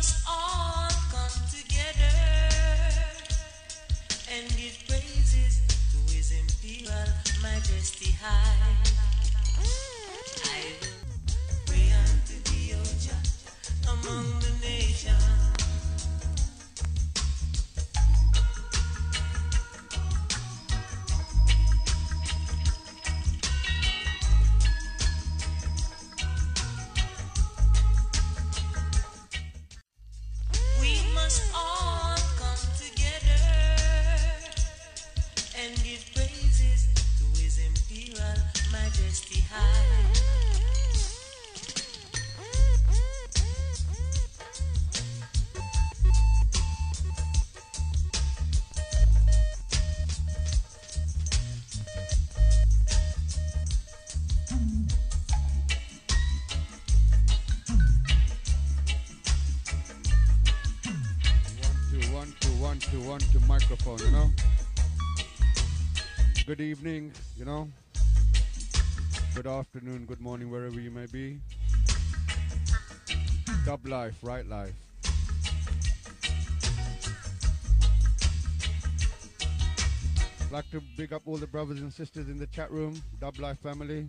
must all come together and give praises to His Imperial Majesty High. I will pray unto Thee, O Jah, among the nations. We must all come together and give praises to His Imperial Majesty High. One, two, microphone, you know. Good evening, you know. Good afternoon, good morning, wherever you may be. Dub life, right life. I'd like to big up all the brothers and sisters in the chat room, Dub Life family.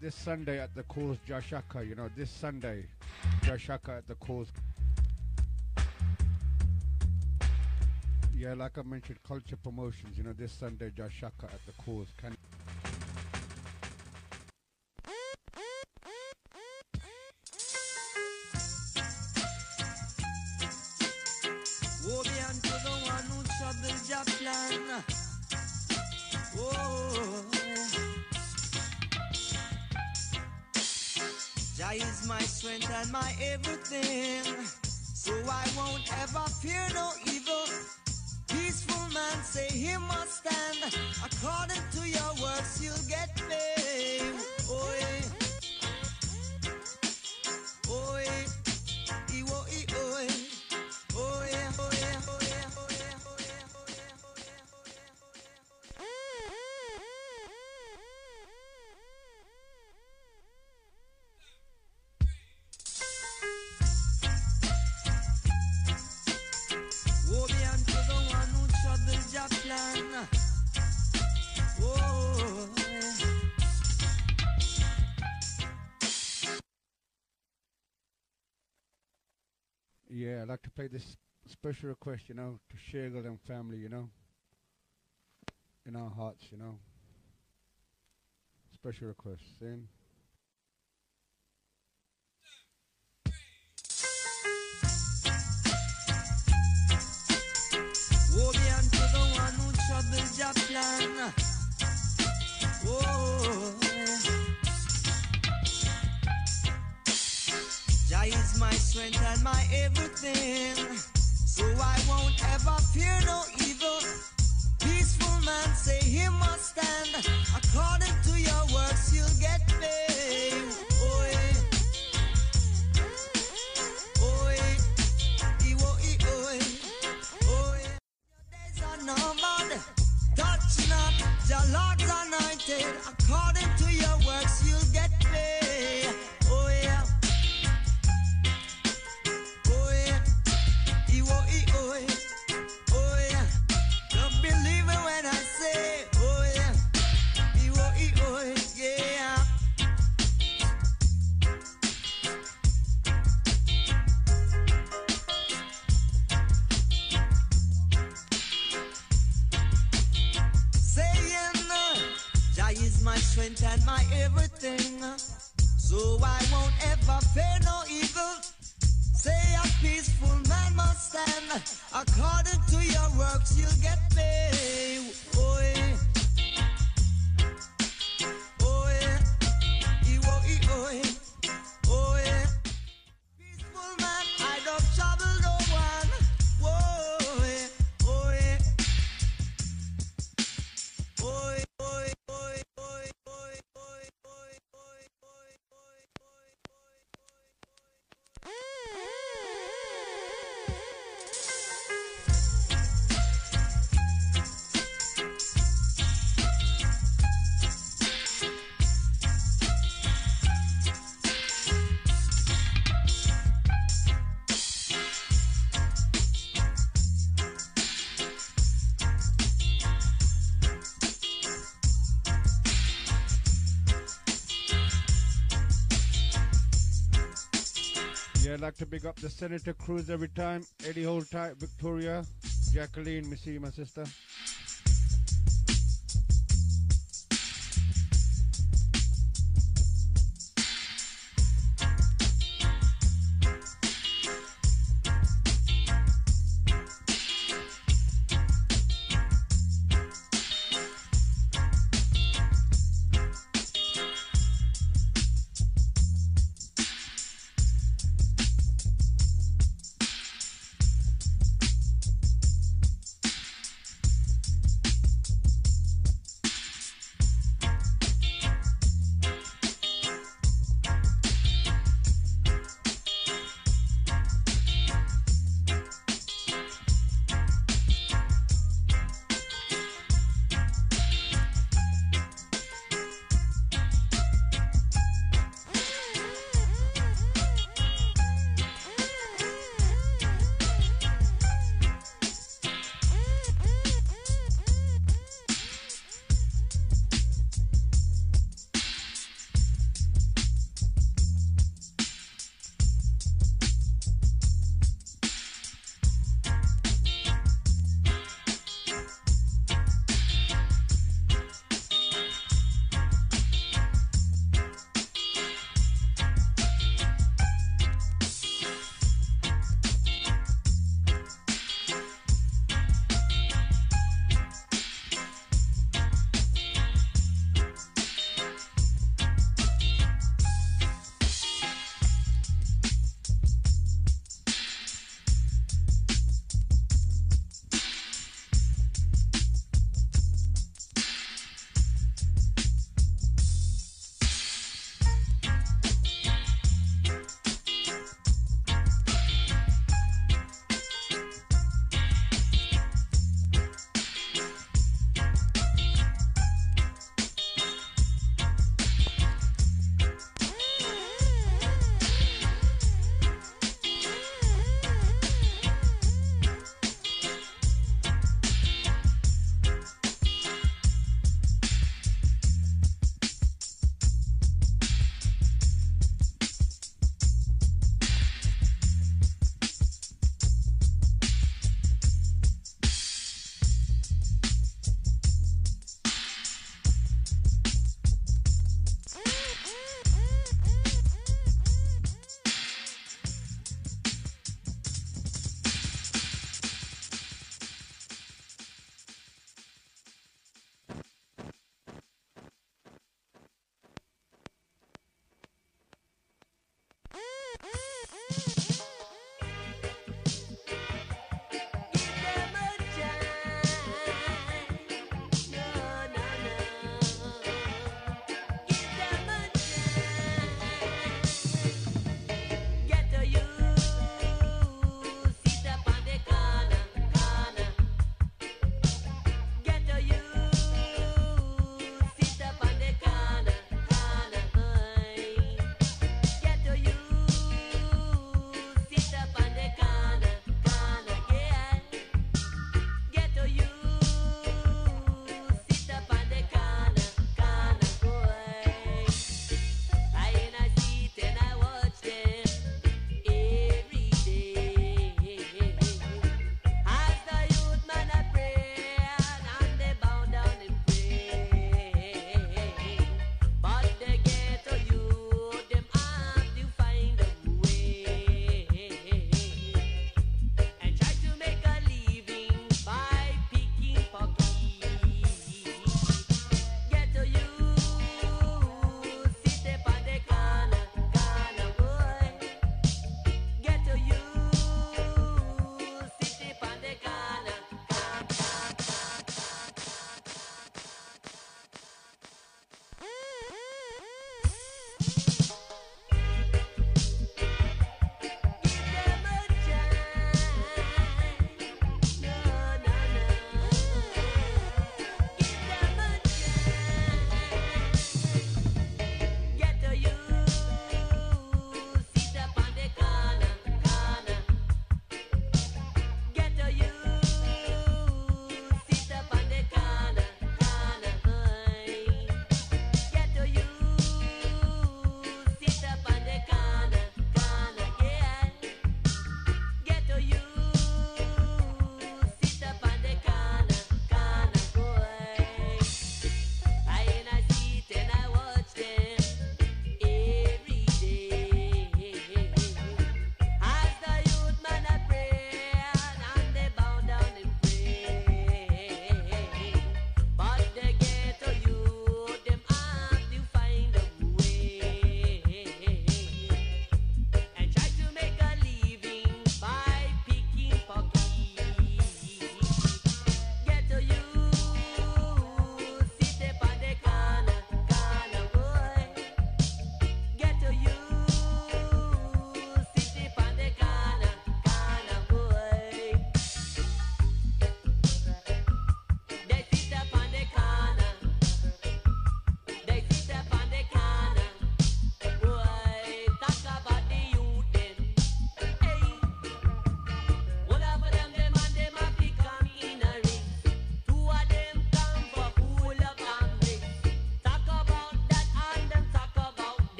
this Sunday at the Cause Jashaka, you know, this Sunday, Jashaka at the Cause. Yeah, like I mentioned, culture promotions, you know, this Sunday, Jashaka at the Cause. Can Woe be unto the one who troubles your plan. Oh, Jah is my strength and my everything, so I won't ever fear no evil. Peaceful man say he must stand. According to your works you'll get paid. Oh yeah, oh yeah, oh yeah, oh yeah. Oh yeah, oh yeah, oh yeah, oh yeah, oh yeah, oh yeah, oh yeah, oh yeah, oh yeah. Woe be unto the one who troubles your plan. Oh yeah, I'd like to play this special request, you know, to Shagel and family, you know, in our hearts, you know. Special request, saying. woe be unto the one who troubles your plan. Oh, Jah is my strength and my everything, so I won't ever fear no evil. Peaceful man say he must stand. According to your works you'll get paid. Oh yeah, oh yeah, oh yeah, oh yeah, oh yeah. Your days are numbered. Touch not the Lord's anointed. According to your works you'll get paid. Oh yeah, oh yeah, oh yeah, oh yeah. Don't believe me when I say, oh yeah, oh yeah. Saying, Jah is my strength and my everything, so I won't ever fear no evil. Say a peaceful man must stand. According to your works you'll get paid. Oh yeah, oh yeah, oh yeah, oh yeah. Peaceful man, I don't trouble no one. Whoa, yeah, oh yeah, oh yeah, oh yeah, oh yeah, oh yeah, oh yeah, oh yeah, oh yeah, oh yeah, Yeah, I'd like to big up the Senator Cruz every time. Eddie Hold Tight, Victoria, Jacqueline, Missy, my sister.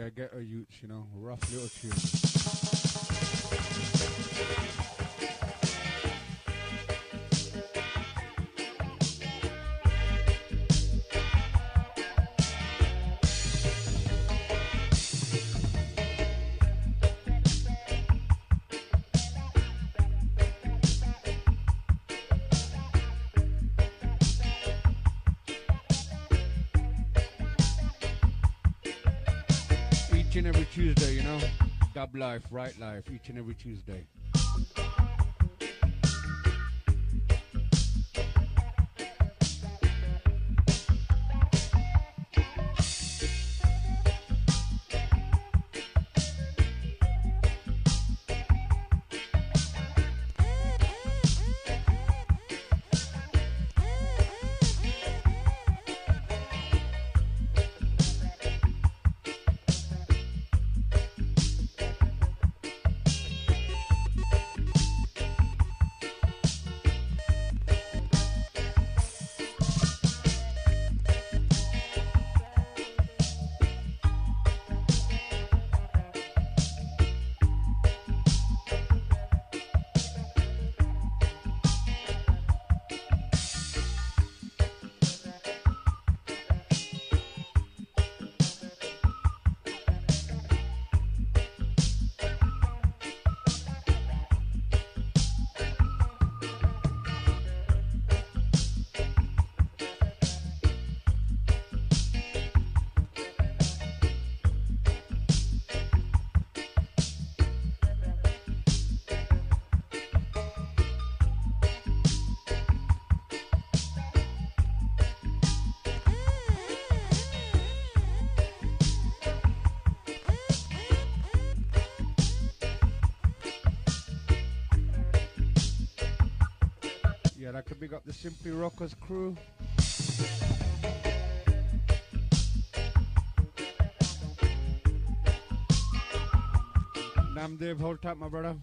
Yeah, get a youths, you know, rough little tune. Each and every Tuesday, you know, Dub Life, Right Life, each and every Tuesday. Yeah, that could big up the Simply Rockers crew. Nam Dev, hold tight, my brother.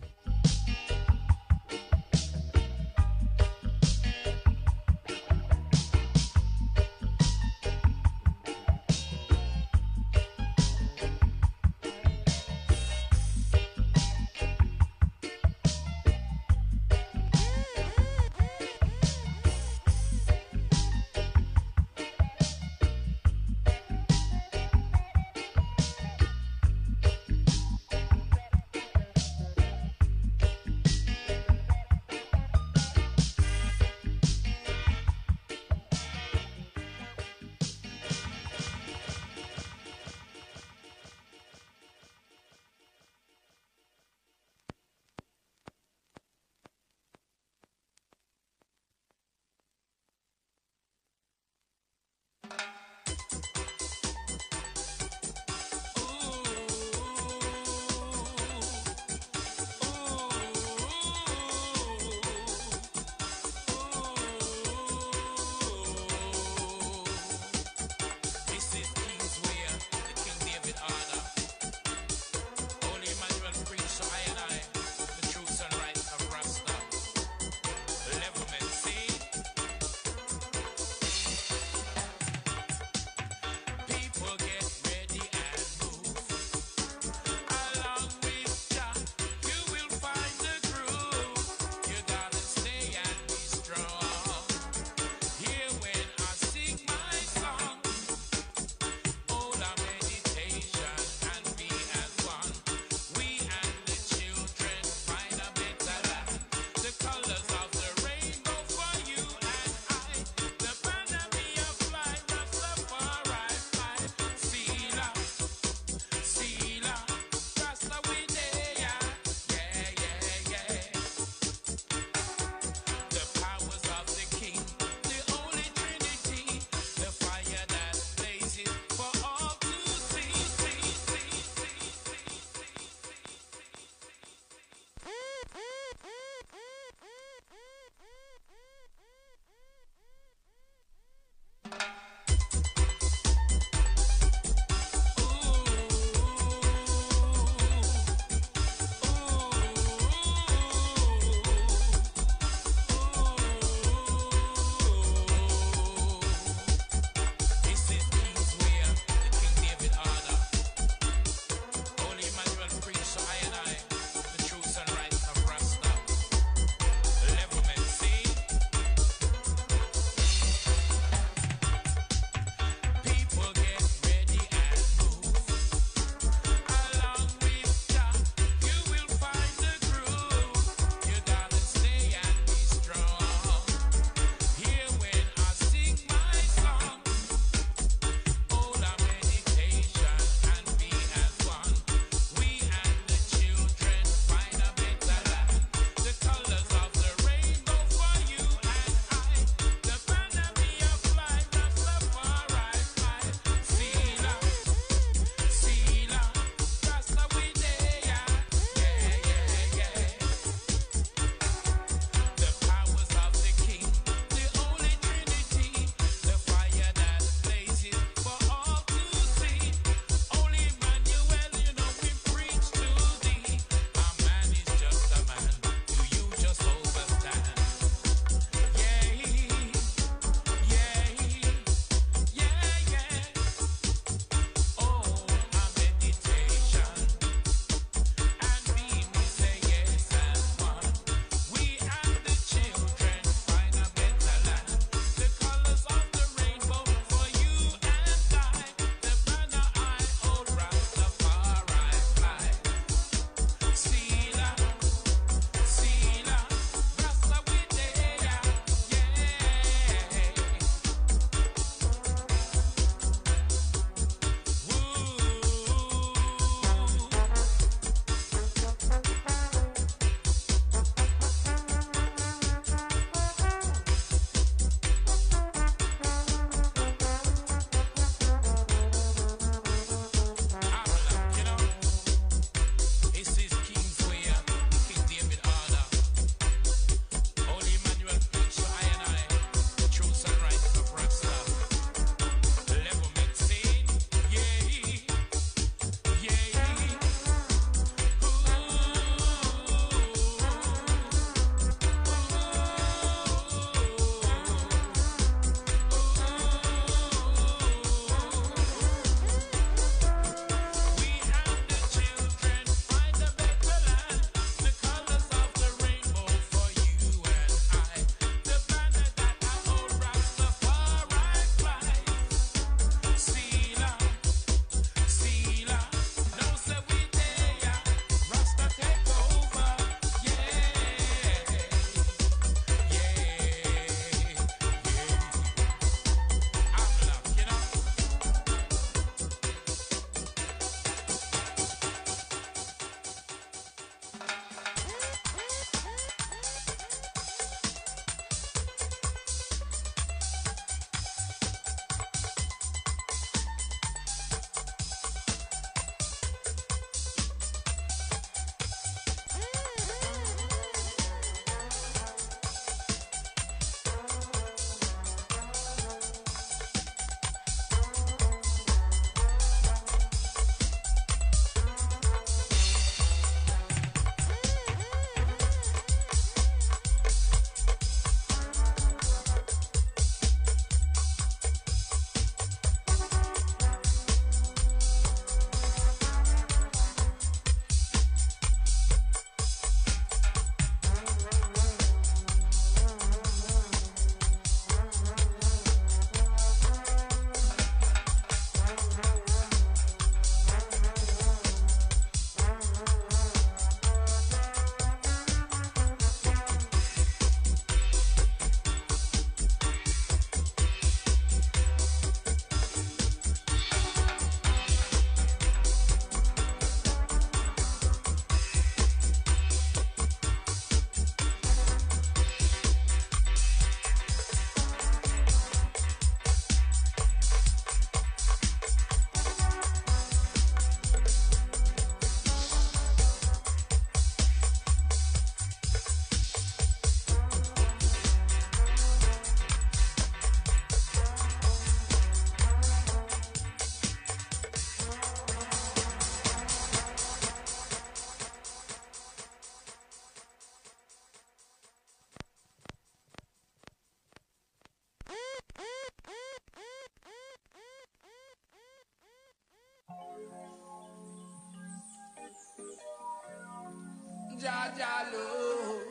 Jaja love,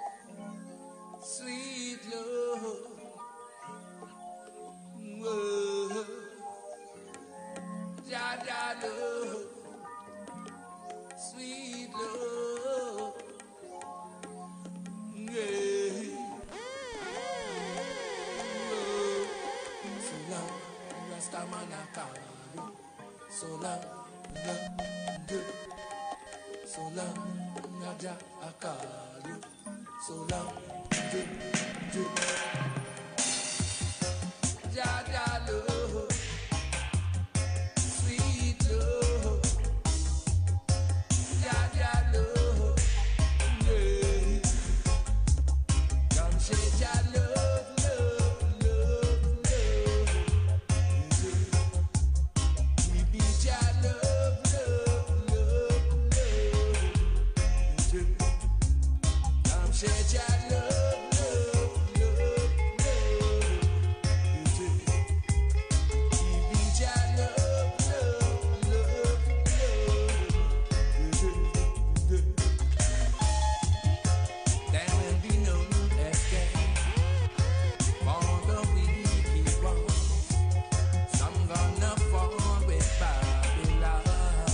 sweet love. Whoa. Jaja love, sweet love. Yeah. So long, Rastaman I call you. So long, so long, Naja I call you. So long, Jaja love, sweet love. Jaja love, yeah. Come say Jah love, love, love, love. We be Jah love, love, love, love. Come say Jah love, love, love, love. We be Jah love, love, love, love. There will be no escape for the wicked ones. Some gonna fall with Babylon.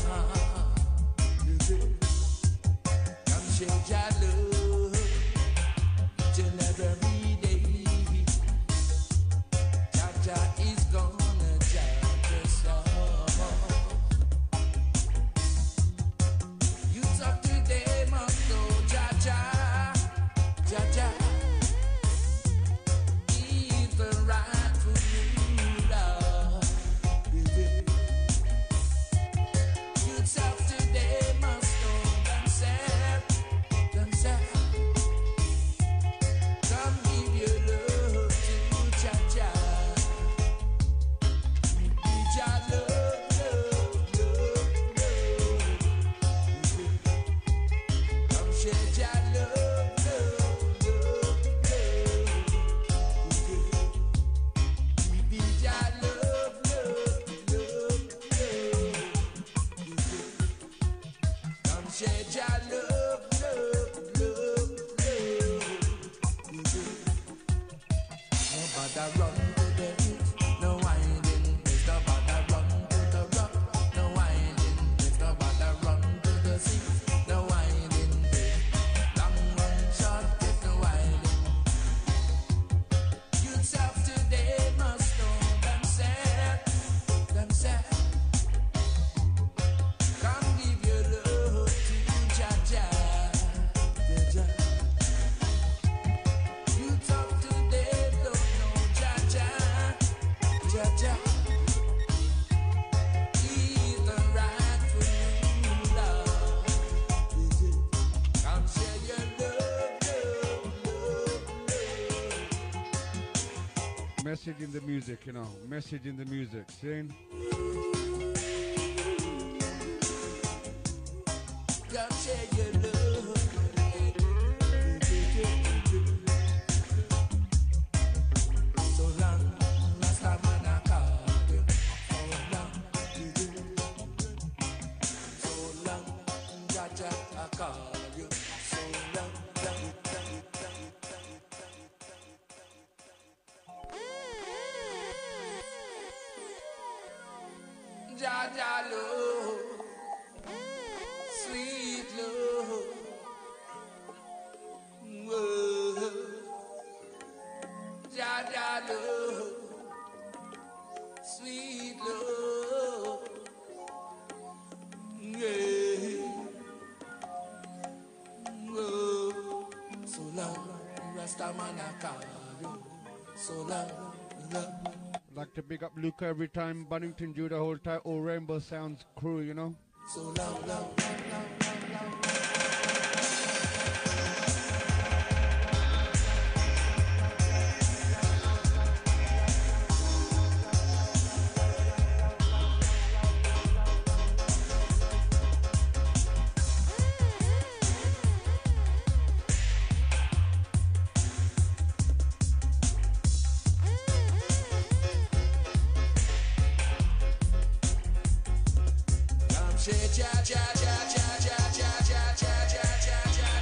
Come share Jah love till every day. Jah is gonna judge us all. Youth of today must know Jah. Jah is the rightful ruler. Youths of today must know themselves. Come give your love to Jah. Jah love, love, love, love. Come share Jah love, love, love, love. We be Jah love, love, love, love. Come share Jah love, love, love, love. Nobody run to the hills, no winding. There's nobody run to the rock, no winding. There's nobody run to the sea, no winding. Long run short, there's no winding. Youths of today must know themselves. Come give your love to Jah. Youths of today don't know Jah. He's the rightful ruler. Come share your love, love, love. Message in the music, you know. Message in the music. See? Come share your love. So long, Rastaman I call you. So long, Jaja I call you. So long, Jaja love, sweet love. Whoa. Jaja love, sweet love. Yeah. Whoa. So long, Rastaman I call you. So long, love. Like to big up Luca every time, Bunnington Jew the whole time, all Rainbow Sounds crew, you know. So long, long. Say ja ja ja ja ja ja ja ja ja ja.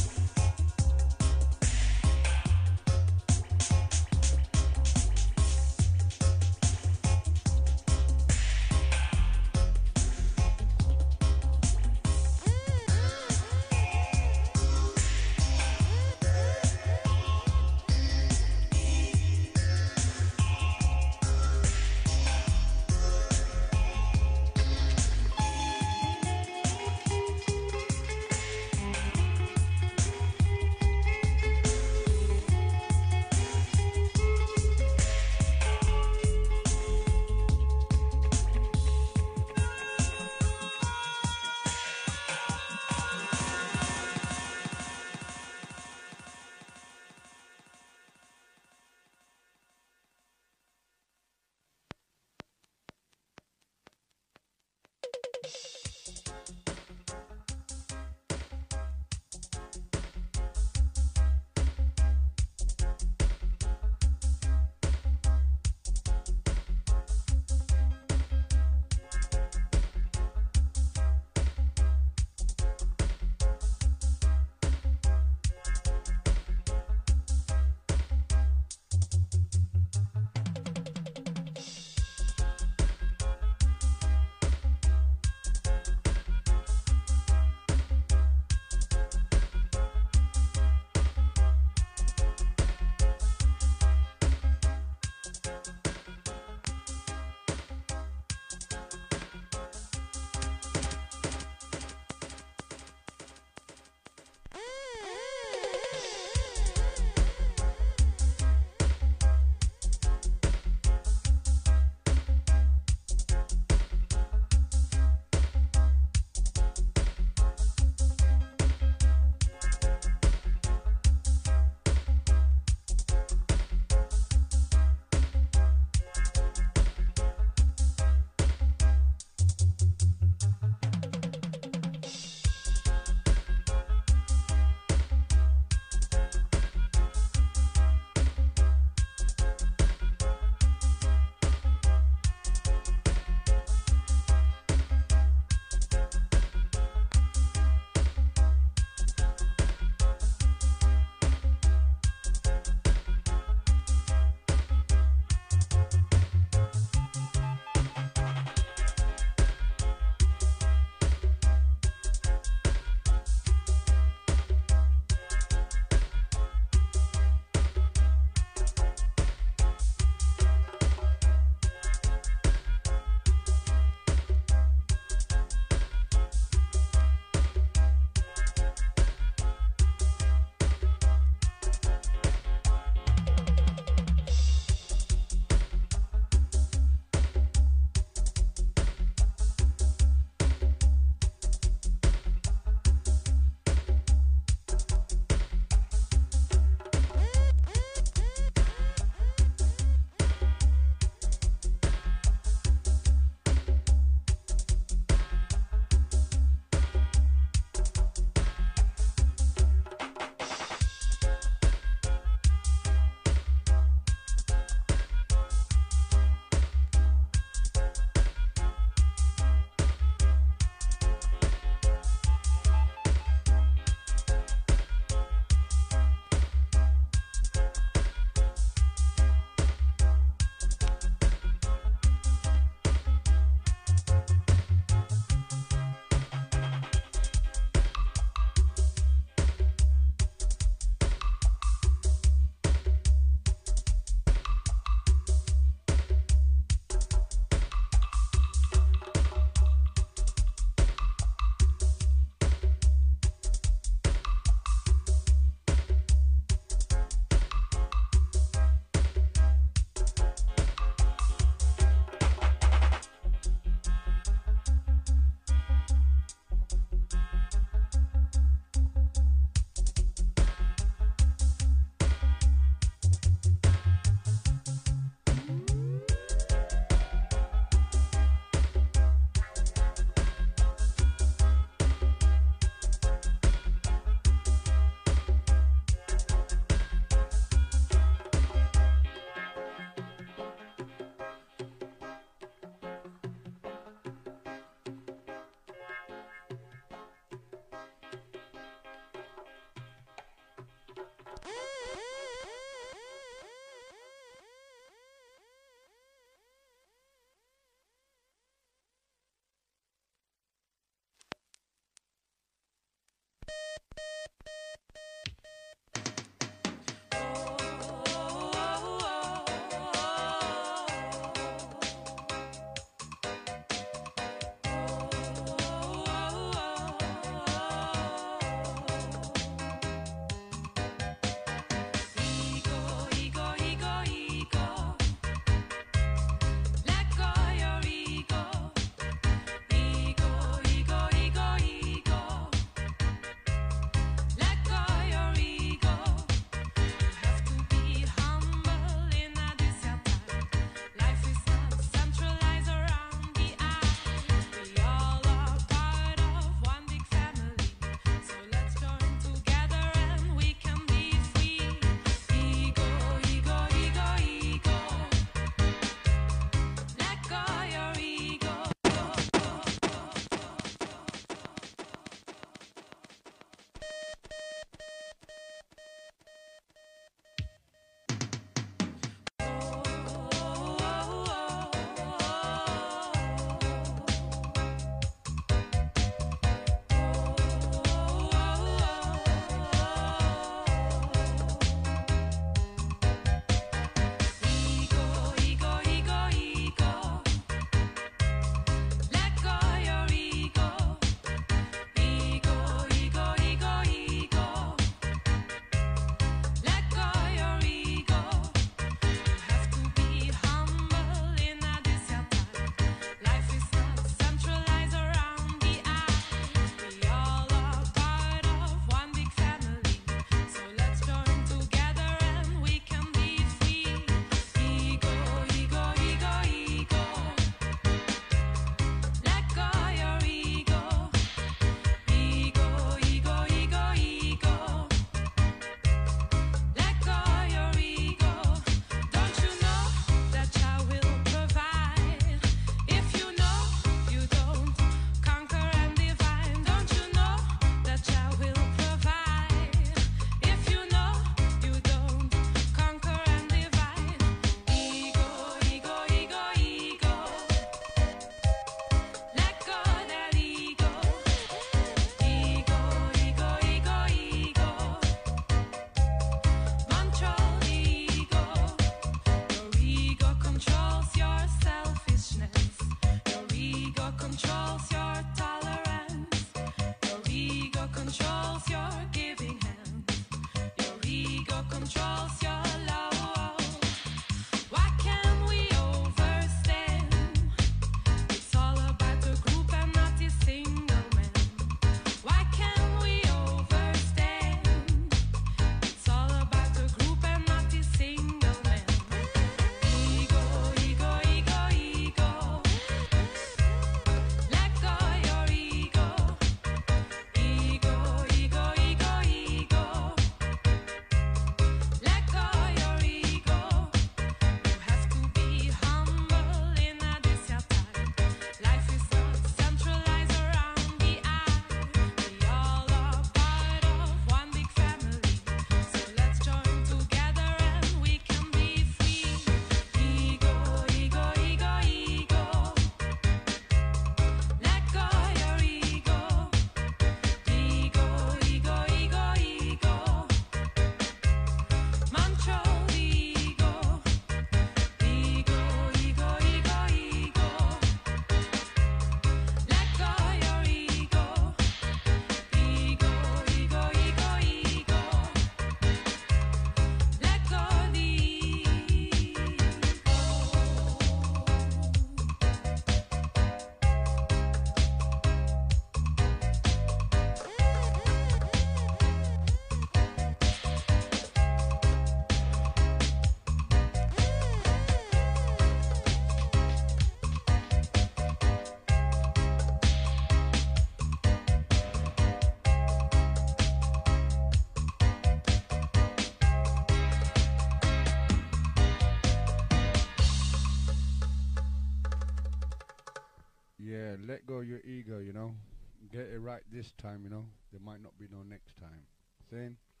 Yeah, let go of your ego, Get it right this time, There might not be no next time. Saying?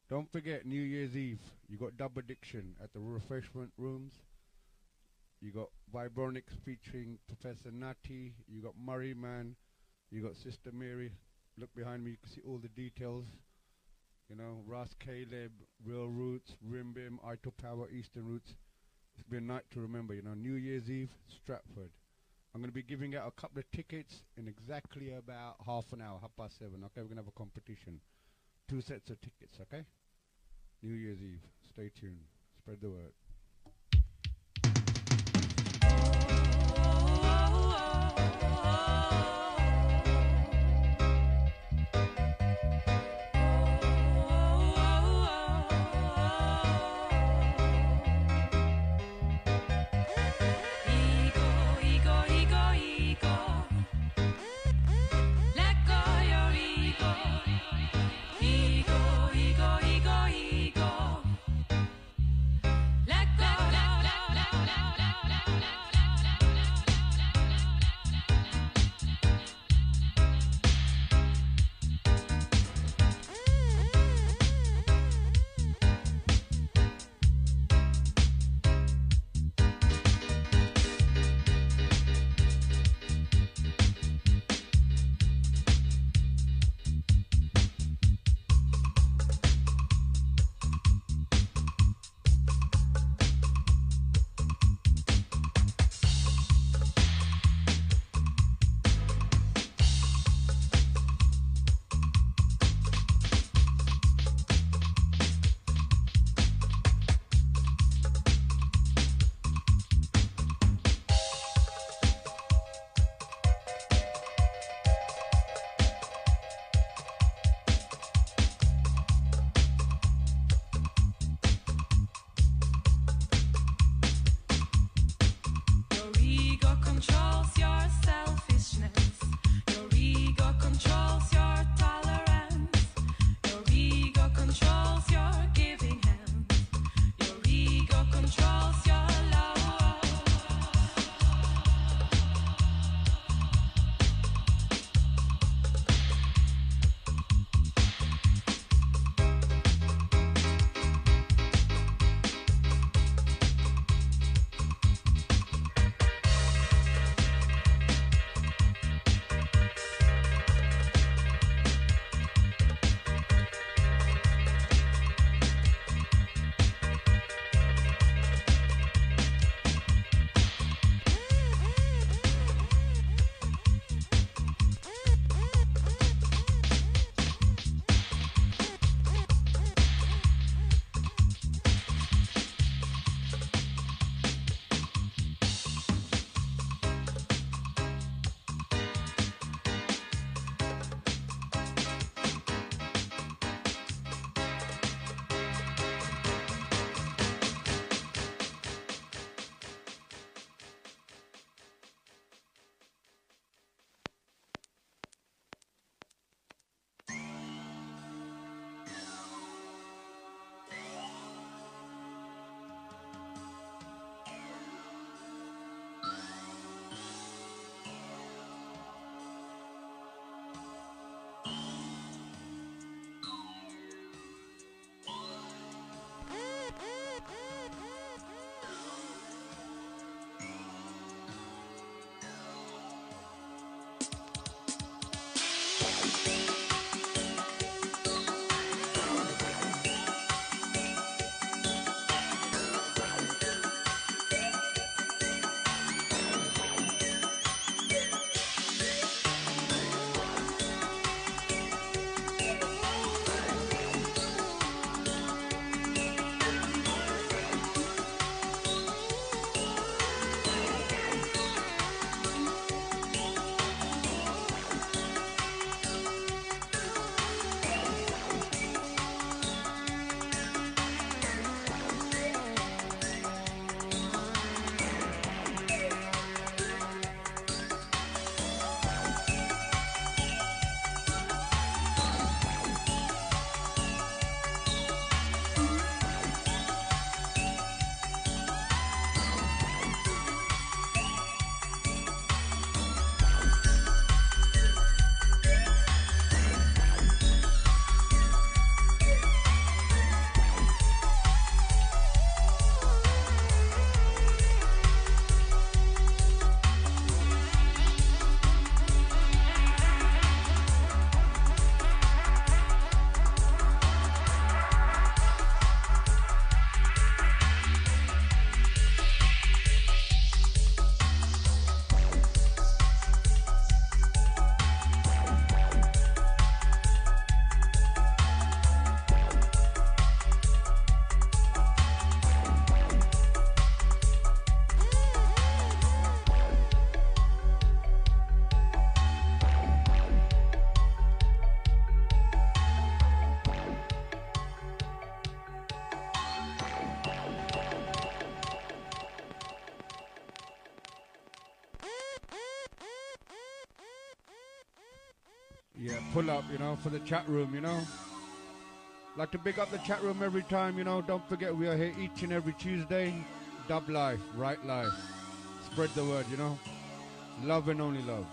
Don't forget New Year's Eve. You got Dub Addiction at the refreshment rooms. You got Vibronics featuring Professor Natty. You got Murray Man. You got Sister Mary. Look behind me. You can see all the details. You know, Ras Caleb, Real Roots, Rimbim, Ito Power, Eastern Roots. It's been a night to remember. You know, New Year's Eve, Stratford. I'm going to be giving out a couple of tickets in exactly about half an hour, 7:30. Okay, we're going to have a competition. 2 sets of tickets, okay? New Year's Eve. Stay tuned. Spread the word. Let Yeah, pull up, for the chat room, Like to big up the chat room every time, Don't forget we are here each and every Tuesday. Dub life, right life. Spread the word, Love and only love.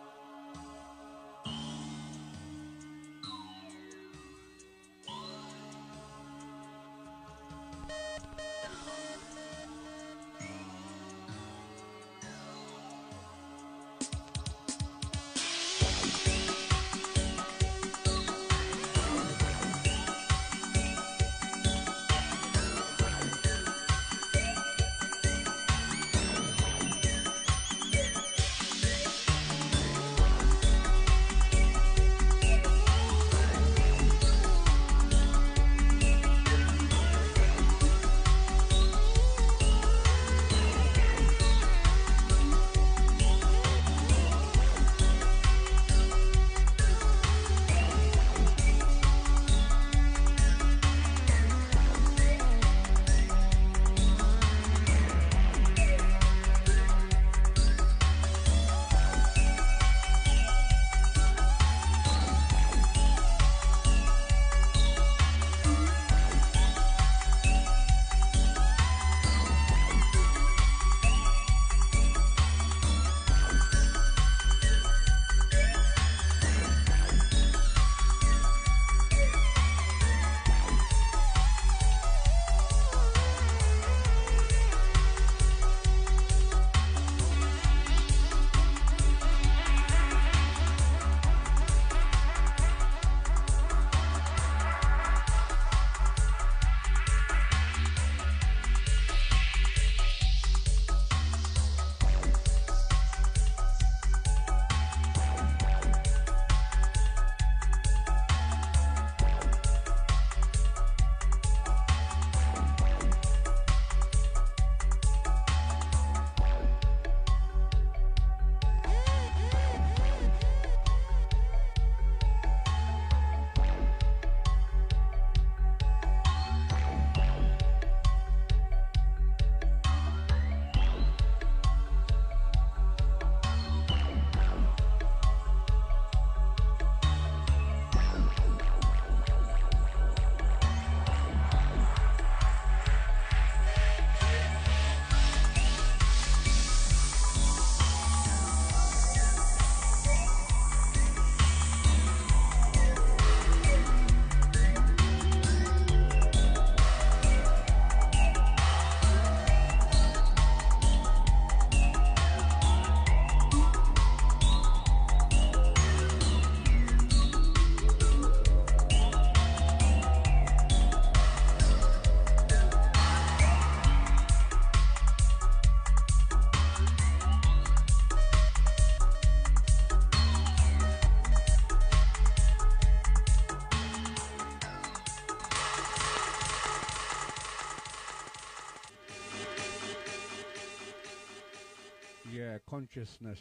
Consciousness,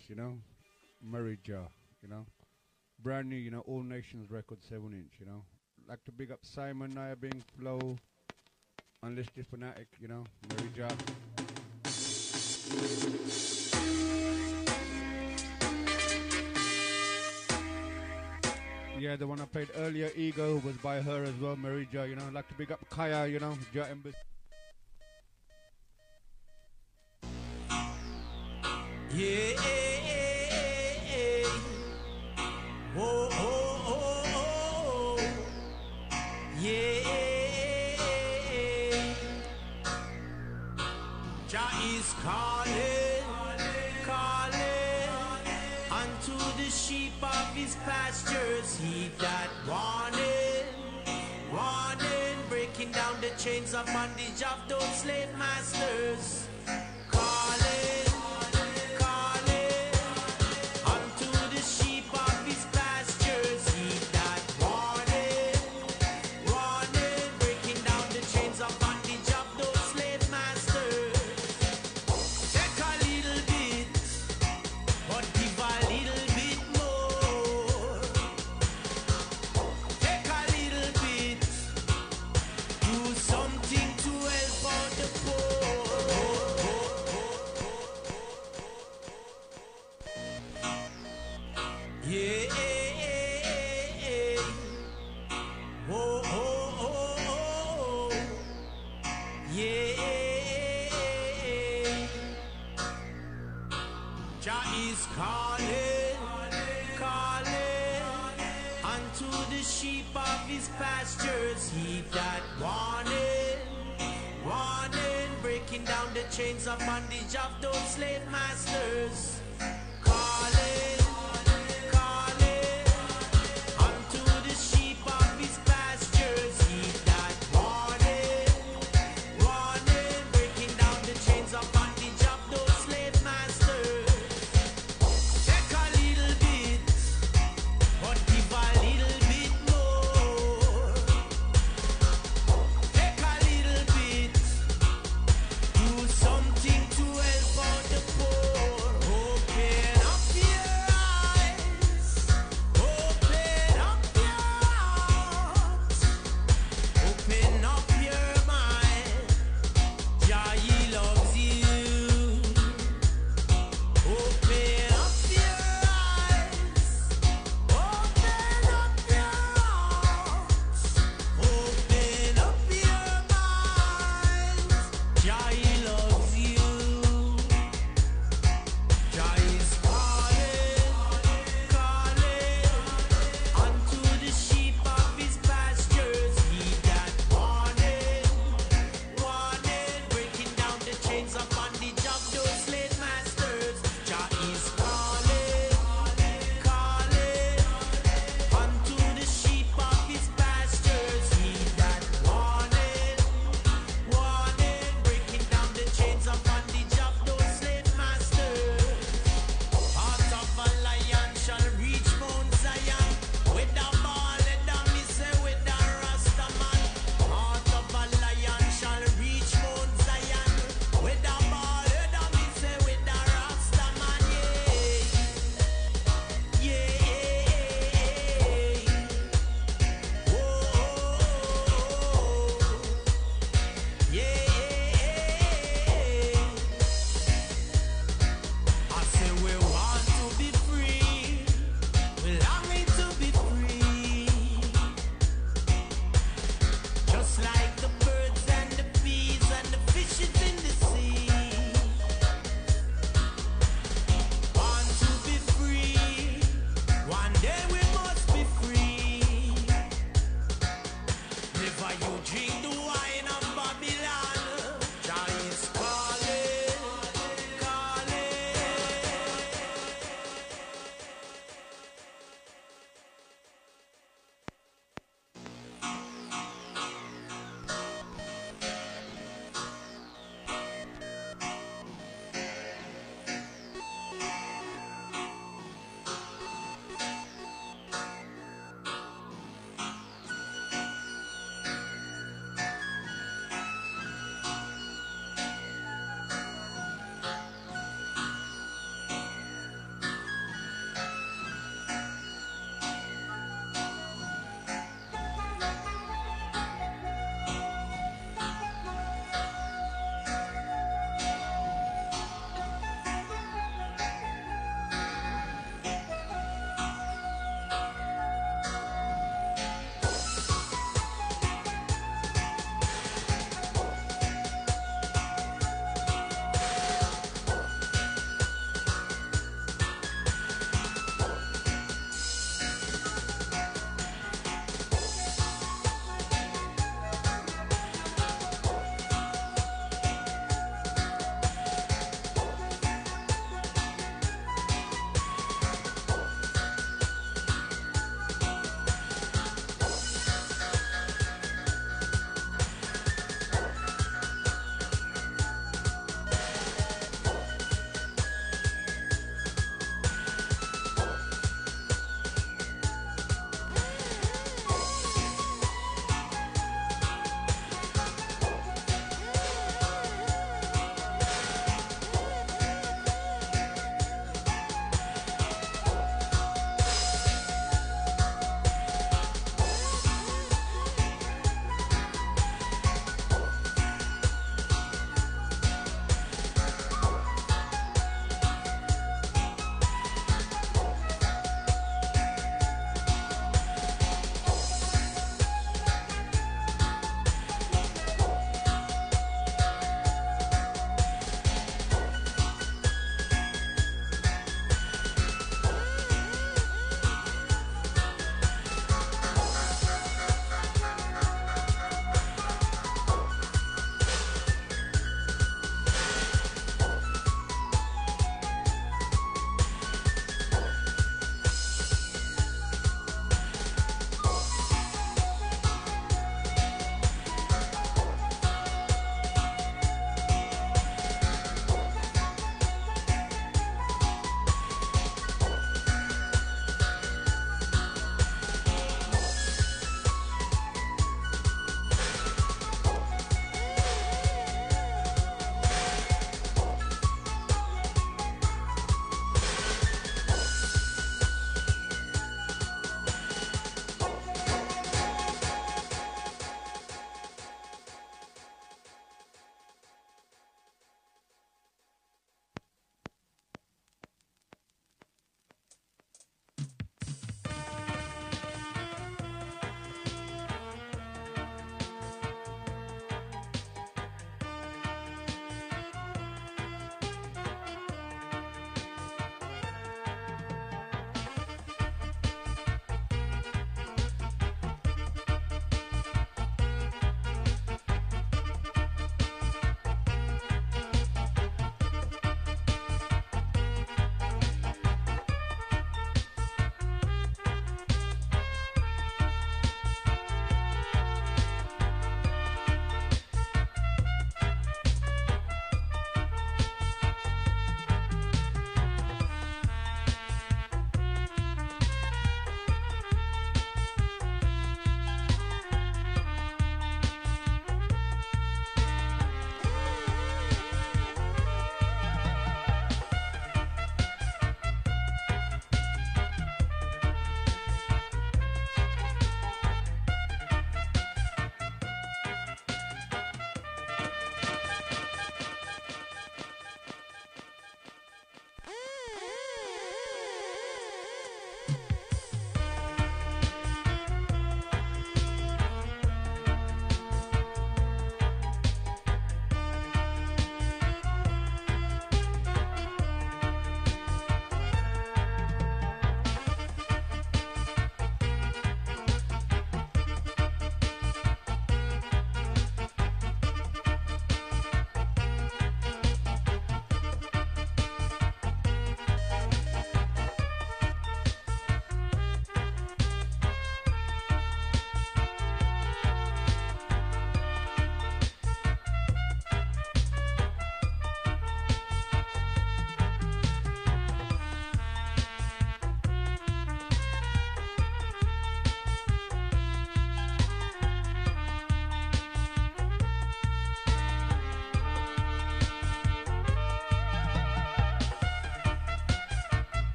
Mary Jar, brand new, All Nations Record 7-inch, like to big up Simon, Naya Bing, Flow, Unlisted Fanatic, Mary Jar. Yeah, the one I played earlier, Ego, was by her as well, Mary Jar, like to big up Kaya, Jar Embassy. Yeah, oh, oh, oh, oh, yeah. Jah is calling, calling unto the sheep of his pastures. He that warning, warning, breaking down the chains of bondage of those slave masters. Calling. Something to help out the poor. Jah is calling, calling unto the sheep of his pastures. He that warning, warning, breaking down the chains of bondage of those slave masters. Calling, calling unto the sheep of his pastures. He that warning, warning, breaking down the chains of bondage of those slave masters. Take a little bit, but give a little bit more. Take a little bit, do something to help out the poor. Oh,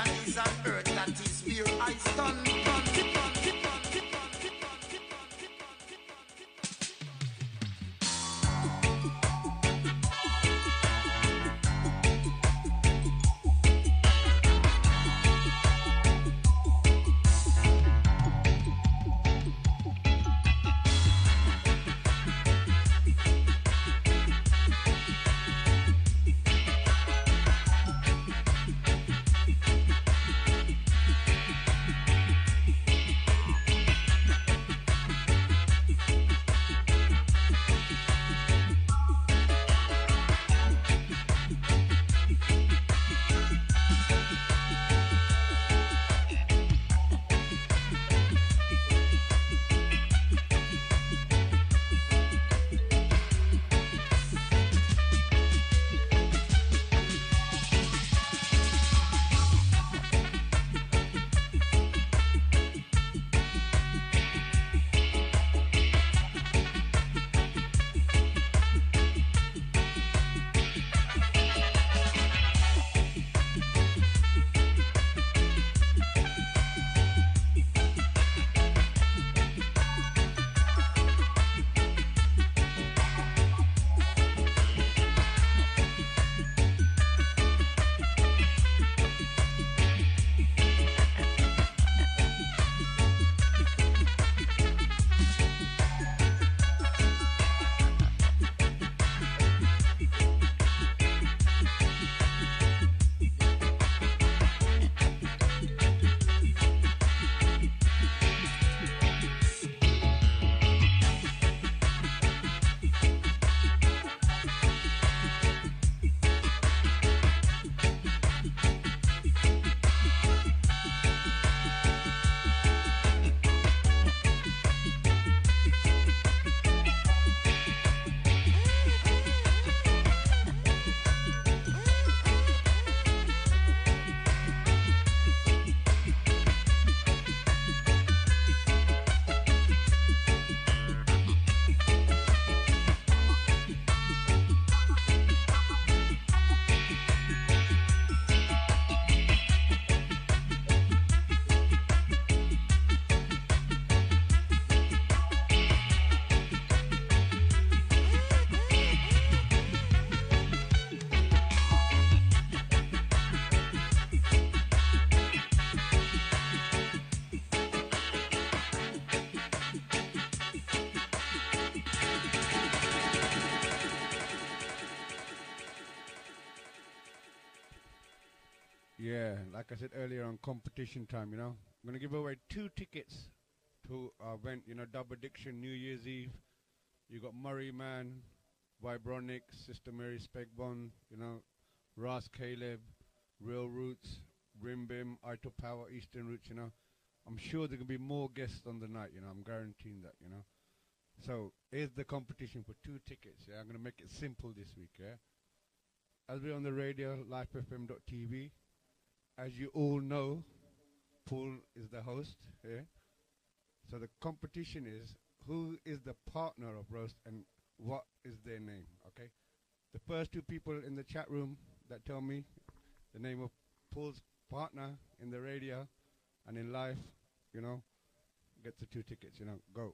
skies and earth, that is where I stand. Yeah, like I said earlier on competition time, I'm going to give away 2 tickets to our event, Dub Addiction New Year's Eve. You got Murray Man, Vibronic, Sister Mary Spegbon, Ras Caleb, Real Roots, Rimbim, Ito Power, Eastern Roots, I'm sure there can be more guests on the night, I'm guaranteeing that, So, here's the competition for 2 tickets, I'm going to make it simple this week, As we're on the radio, lifefm.tv, as you all know, Paul is the host, So the competition is, who is the partner of Roast and what is their name, okay? The first 2 people in the chat room that tell me the name of Paul's partner in the radio and in life, get the 2 tickets, go.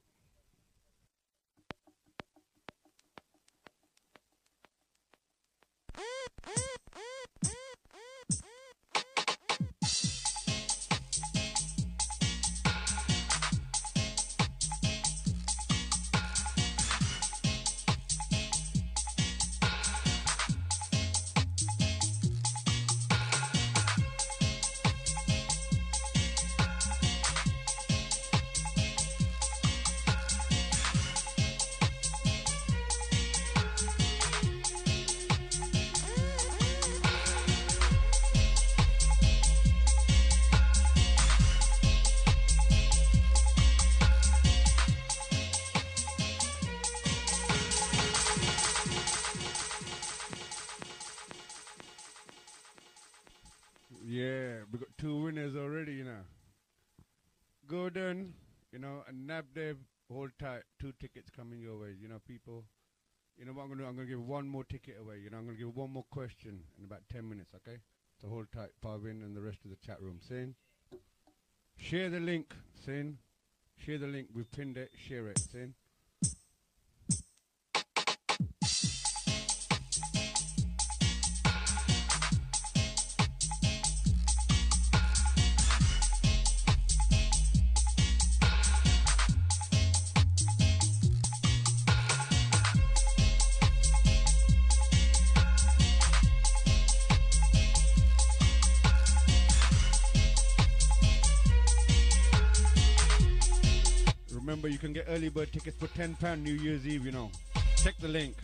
Yeah, we got 2 winners already, Gordon, and Nabdev, hold tight, 2 tickets coming your way, people. What I'm going to do? I'm going to give 1 more ticket away, I'm going to give 1 more question in about 10 minutes, okay? So hold tight, Parvin, and the rest of the chat room. Sin. Share the link, Sin. Share the link. We've pinned it. Share it, Sin. Remember, you can get early bird tickets for £10 New Year's Eve, you know. Check the link.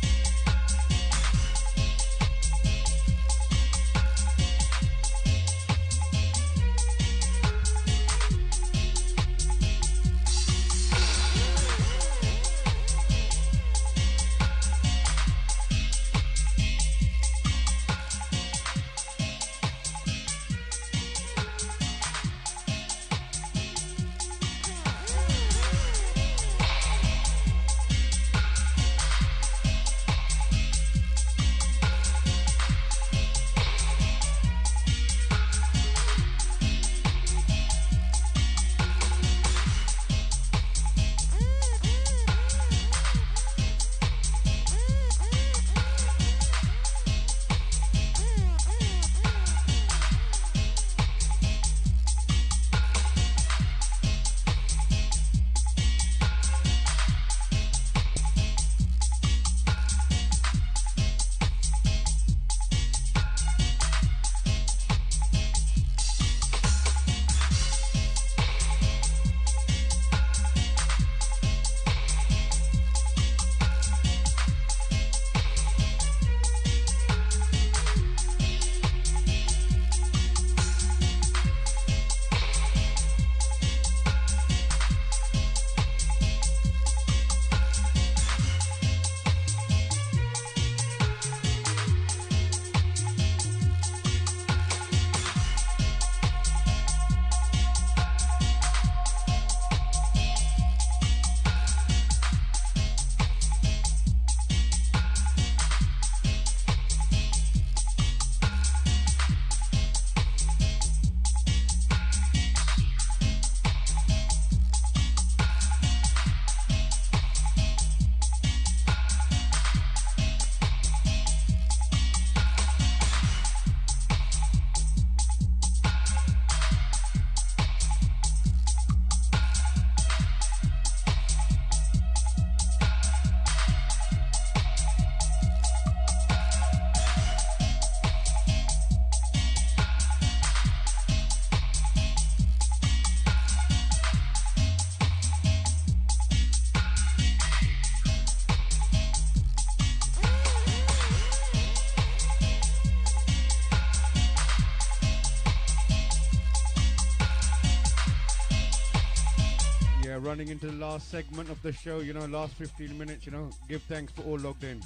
Running into the last segment of the show, you know, last 15 minutes, you know, give thanks for all logged in.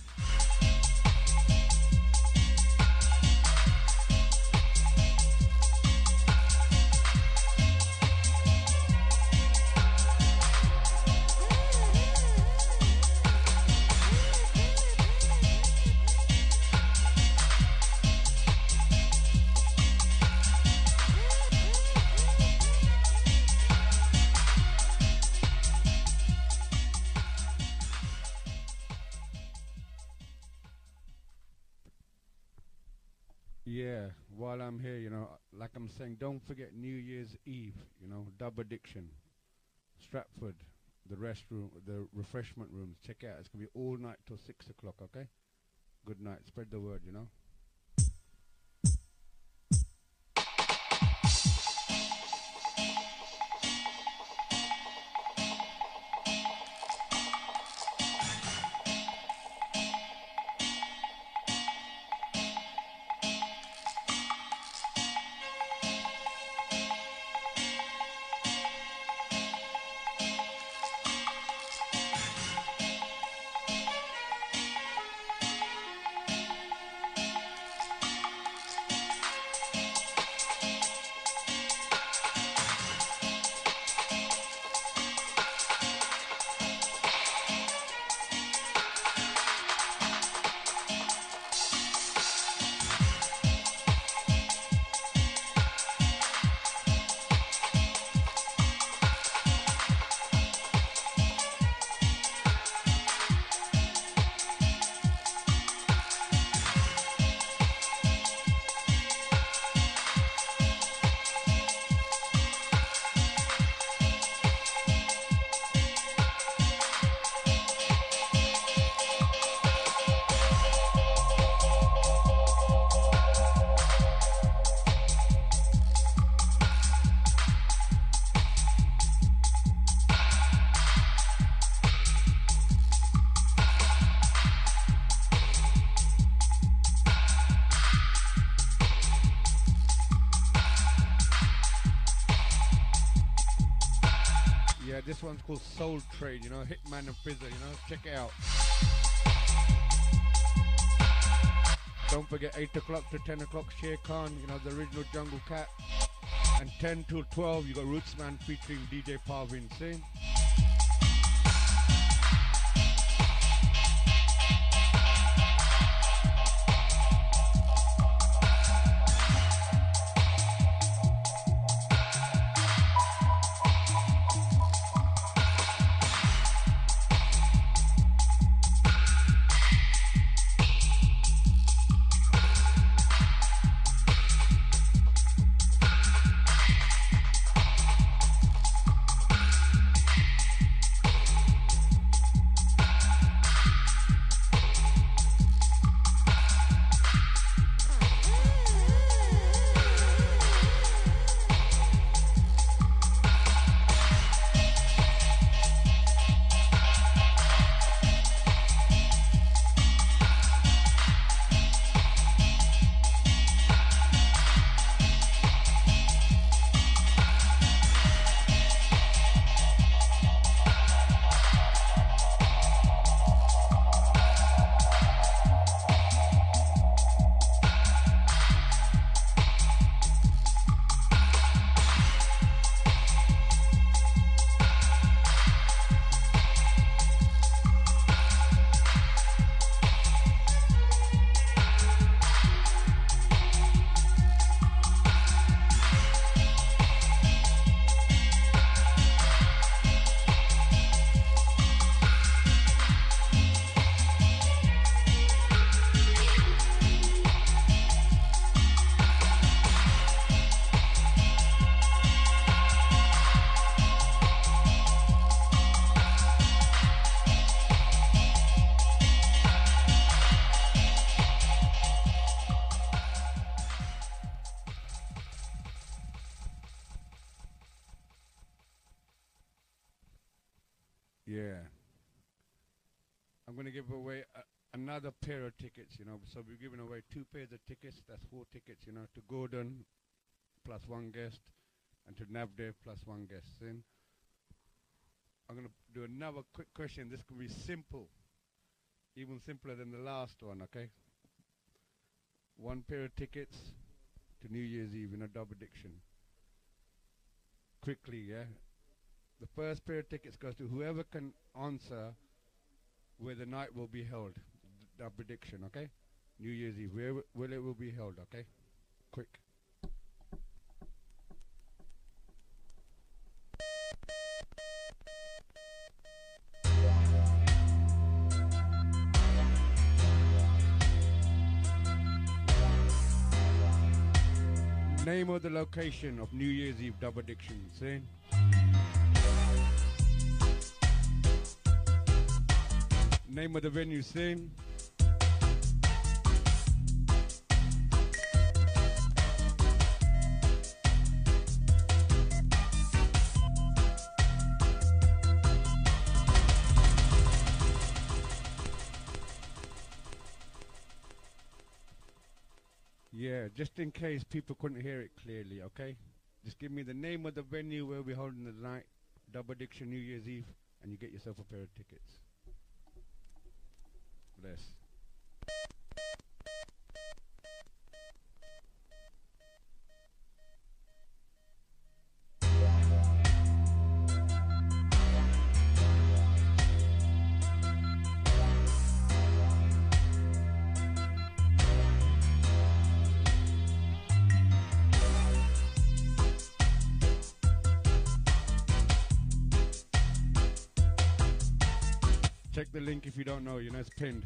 Yeah, while I'm here, you know, like I'm saying, don't forget New Year's Eve, you know, Dub Addiction, Stratford, the restroom, the refreshment rooms. Check it out. It's going to be all night till 6 o'clock, okay? Good night. Spread the word, you know. Yeah, this one's called Soul Train, you know, Hitman and Fizzer, you know, check it out. Don't forget 8 o'clock to 10 o'clock, Shere Khan, you know, the original Jungle Cat. And 10 till 12, you got Rootsman featuring DJ Parvin, see? Yeah. I'm going to give away another pair of tickets, you know. So we're giving away 2 pairs of tickets. That's 4 tickets, you know, to Gordon plus 1 guest and to Navdev plus 1 guest. Then I'm going to do another quick question. This can be simple, even simpler than the last one, okay? 1 pair of tickets to New Year's Eve in a double diction. Quickly, yeah? The first pair of tickets goes to whoever can answer where the night will be held. The prediction, okay? New Year's Eve, where will it will be held, okay? Quick. Name of the location of New Year's Eve double diction, see? Name of the venue, sing. Yeah, just in case people couldn't hear it clearly, okay? Just give me the name of the venue where we're holding the night, double diction New Year's Eve, and you get yourself a pair of tickets. Bless. Check the link if you don't know, you know it's pinned.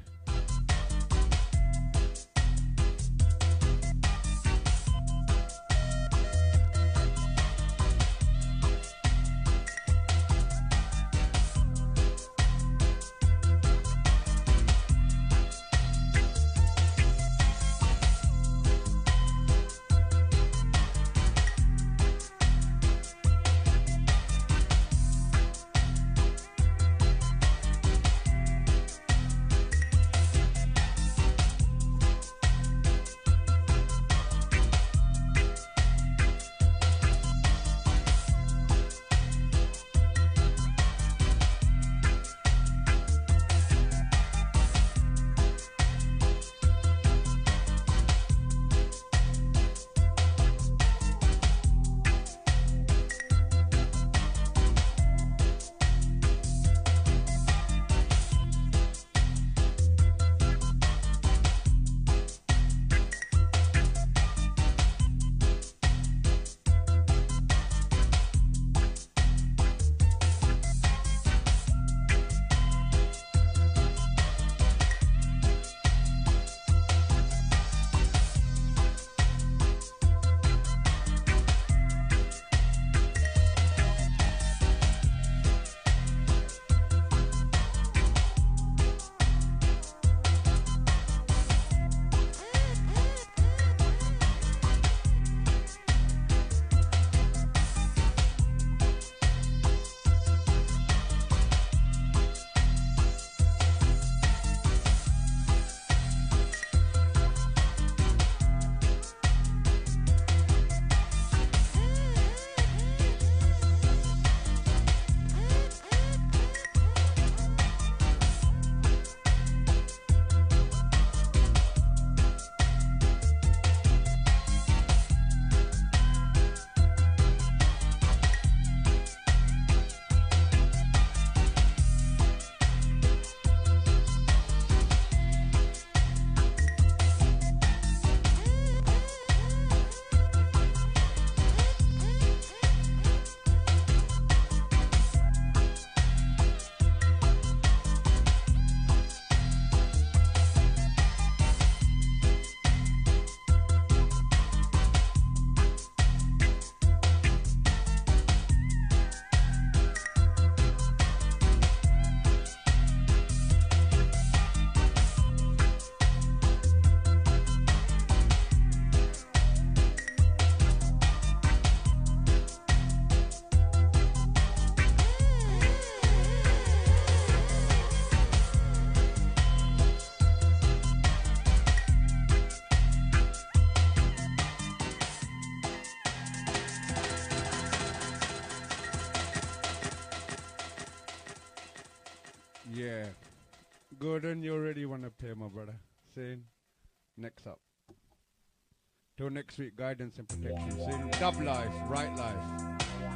Yeah. Gordon, you already want to play, my brother. Saying, next up. Till next week, guidance and protection. Saying, dub life, right life.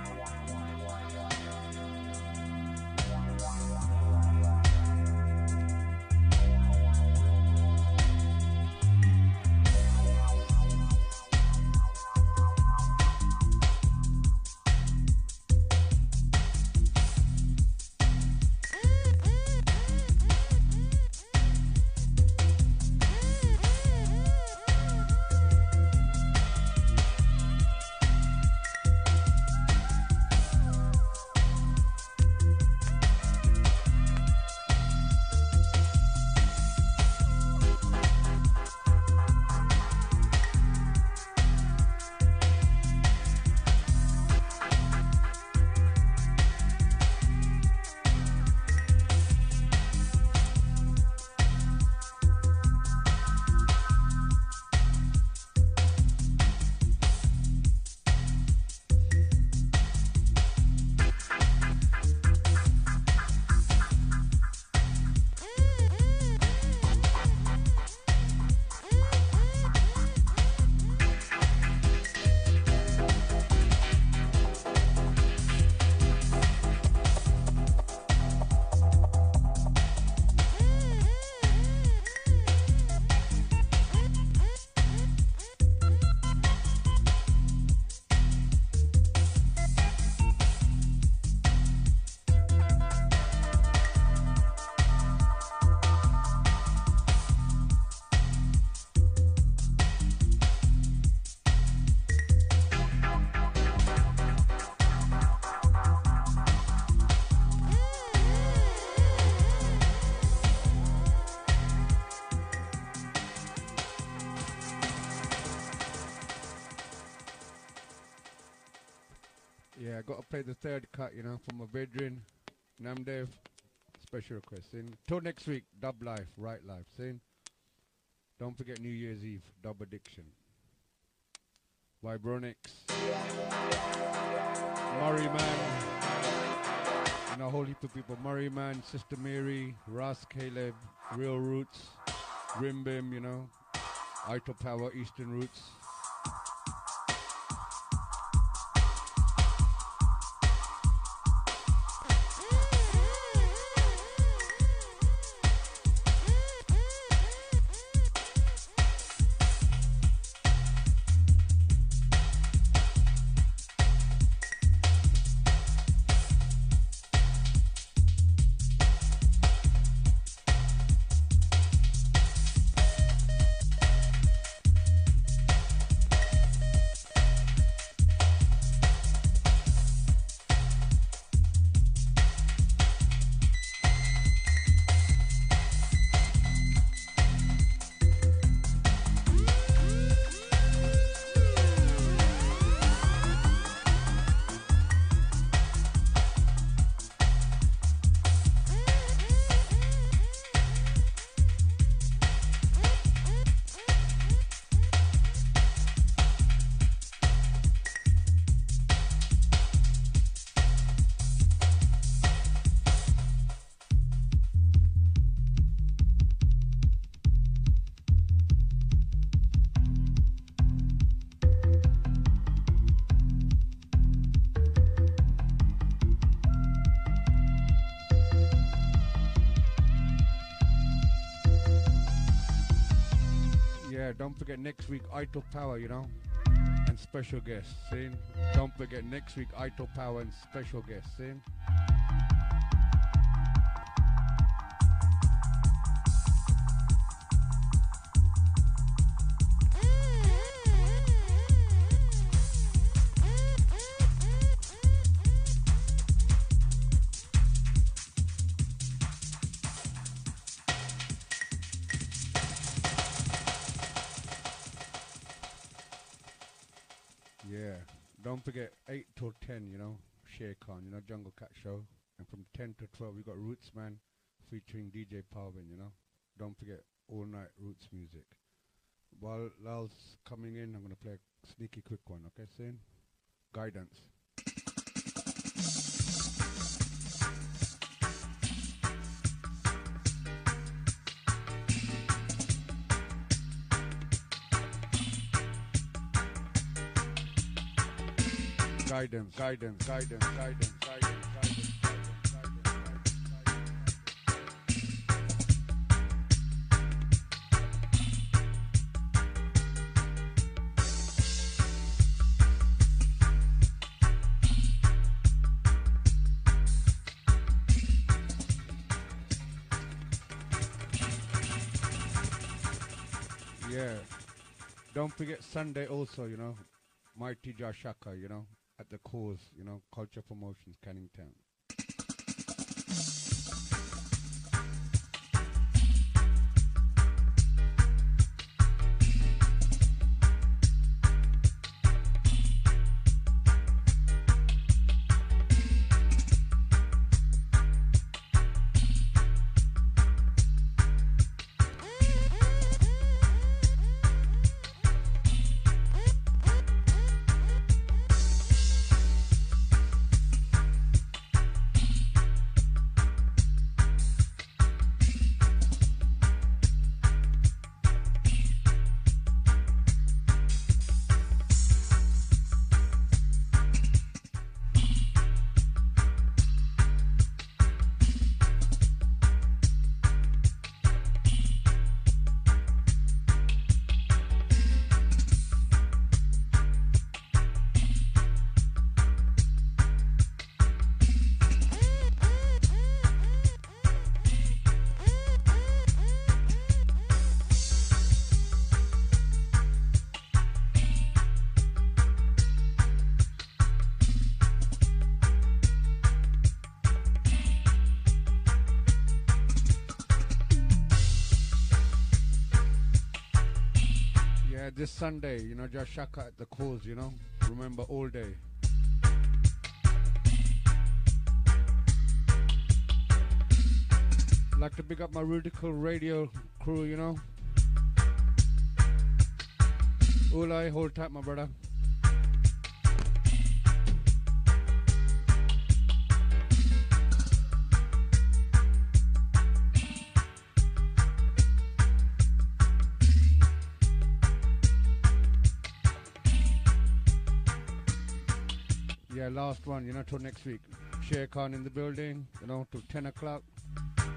Yeah, I got to play the third cut, you know, from my bedroom. Namdev, special request. Saying, till next week, dub life, right life. Saying, don't forget New Year's Eve, dub addiction. Vibronics. Murray Man. And a whole heap of people. Murray Man, Sister Mary, Ras Caleb, Real Roots, Rimbim, you know, Ito Power, Eastern Roots. Don't forget next week Ito Power, you know, and special guests. Saying, don't forget next week Ito Power and special guests. Saying. Yeah, don't forget 8 till 10, you know, Shay Khan, you know, Jungle Cat Show. And from 10 to 12, we got Roots Man featuring DJ Palvin, you know. Don't forget all night Roots music. While Lal's coming in, I'm going to play a sneaky quick one, okay, Sin? Guidance. Guidance, guidance, guidance, guidance, guidance, guidance, yeah. Don't forget Sunday also, you know, Mighty Jashaka, you know, at the cause, you know, Culture Promotions, Canning Town. This Sunday, you know, just Shaka at the cause, you know. Remember all day. Like to pick up my Radical Radio crew, you know. Ulai, hold tight, my brother. Yeah, last one, you know, till next week. Sher Khan in the building, you know, till 10 o'clock.